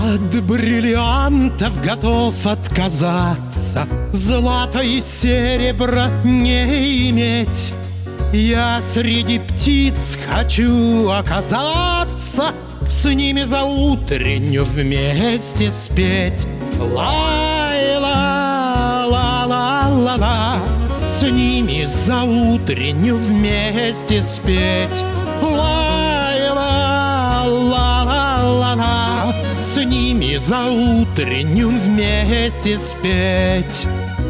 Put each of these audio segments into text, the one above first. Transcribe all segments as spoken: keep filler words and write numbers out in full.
От бриллиантов готов отказаться, злато и серебро не иметь. Я среди птиц хочу оказаться, с ними за утренню вместе спеть. Лай-ла-ла-ла-ла-ла, с ними за утренню вместе спеть. Лай-ла-ла-ла-ла, с ними за утренню вместе спеть.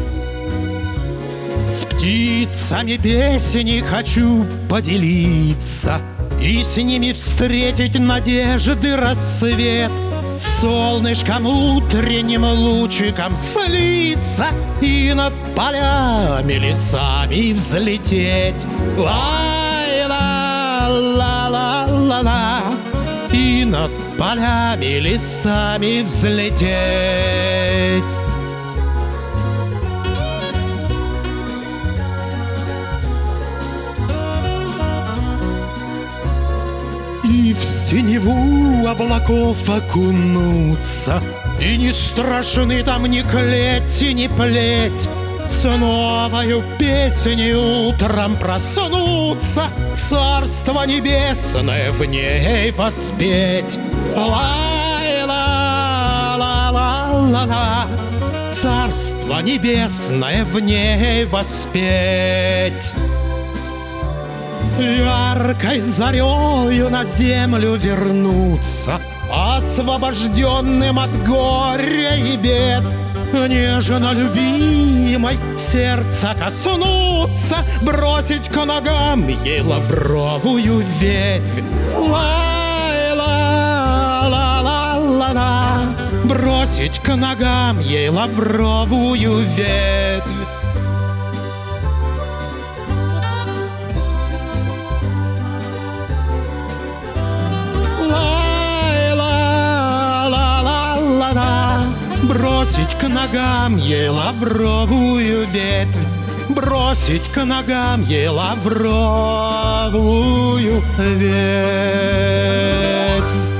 С птицами песни хочу поделиться и с ними встретить надежды рассвет. С солнышком утренним лучиком слиться и над полями, лесами взлететь. Лай-ла-ла-ла-ла-ла, и над полями, лесами взлететь. И в синеву облаков окунуться, и не страшны там ни клеть, ни плеть. С новою песней утром проснуться, Царство небесное в ней воспеть. Лай-ла-ла-ла-ла, Царство небесное в ней воспеть. Яркой зарею на землю вернуться, освобожденным от горя и бед. Нежно любимой сердца коснуться, бросить к ногам ей лавровую ветвь. Лай-ла-ла-ла-ла, бросить к ногам ей лавровую ветвь. Бросить к ногам ей лавровую ветвь, бросить к ногам ей лавровую ветвь.